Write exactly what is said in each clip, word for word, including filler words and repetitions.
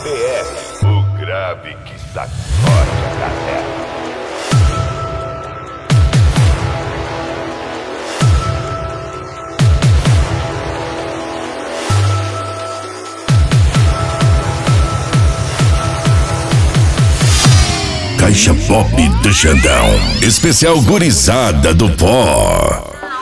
P R, o grave que sacode a galera. Caixa Pop do Xandão, especial gurizada do pó.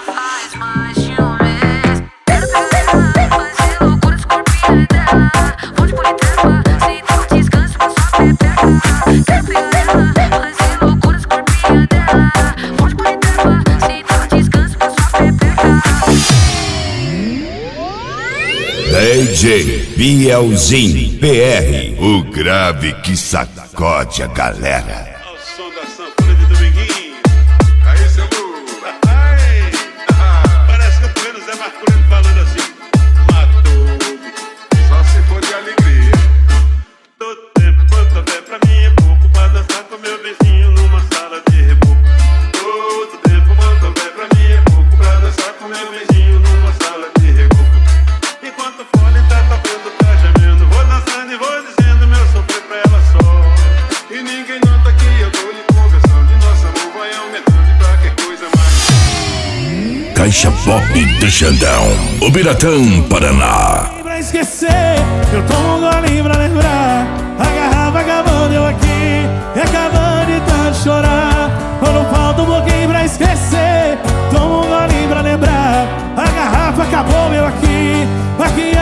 D J Bielzinho P R, o grave que sacode a galera. Ao som da sanfona de Dominguinho. Aí, seu Lu. Ai, parece que eu tô vendo o Zé Marcolino falando assim: matou-me, só se for de alegria. Todo tempo quanto houver pra mim é pouco pra dançar com meu vizinho numa sala de reboco. Todo tempo quanto houver pra mim é pouco pra dançar com meu vizinho numa sala de reboco. Enquanto o fone tá tocando, tá gemendo, vou dançando e vou dizendo meu sofrer pra ela só. E ninguém nota que eu tô lhe conversando e nosso amor vai aumentando e qualquer coisa mais. Caixa Pop do Xandão, Ubiratã, Paraná. Pra esquecer, eu tomo um gole pra lembrar. A garrafa acabou, deu aqui e acabou de tanto chorar. Quando falta um pouquinho pra esquecer, tomo um gole pra lembrar. A garrafa acabou, meu aqui, aqui